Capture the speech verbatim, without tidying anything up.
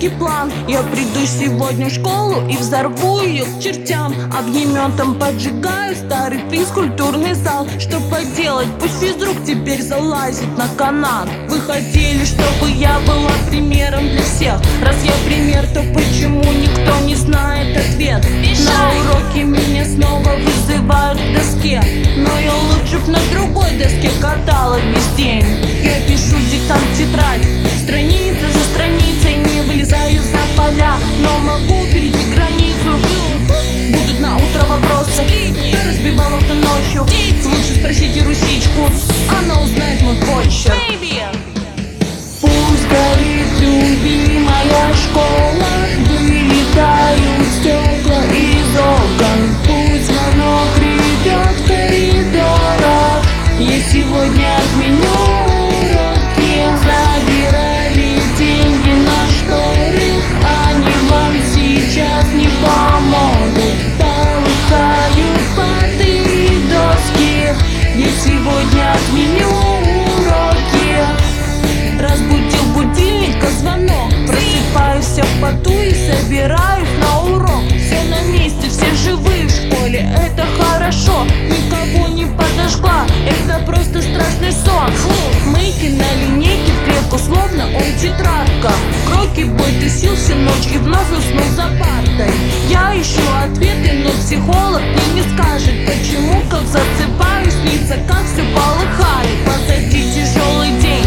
четкий план. Я приду сегодня в школу и взорву ее к чертям. Огнеметом поджигаю старый физкультурный зал. Что поделать, пусть физрук теперь залазит на канат. Вы хотели, чтобы я была примером для всех. Раз я пример, то почему никто не знает ответ? На уроке меня снова вызывают к доске, но я лучше б на другой доске катала весь день. Я пишу диктант в тетрадь, страница за страницей, не вылезаю за поля, но могу перейти границу. Будут на утро вопросы, кто разбивал авто ночью. Лучше спросите Русичку, она узнает мой почерк. Пусть горит любимая школа, вылетают стекла из окон. Пусть звонок ревет в коридорах, я сегодня отменю уроки. Забирали деньги на шторы, они вам сейчас не помогут. Полыхают поты и доски, я сегодня отменю уроки. Разбудил будильника звонок, просыпаюсь в поту и собираюсь на урок. Все на месте, все живые в школе, это хорошо. Никого не подожгла, это просто страшный сон. Мейки на линейке в клетку, словно он тетрадка. Кроки бой тусил всю ночь и вновь уснул за партой. Я ищу ответы, но психолог мне не скажет, почему, как засыпаю, снится, как все полыхает. Позади тяжелый день,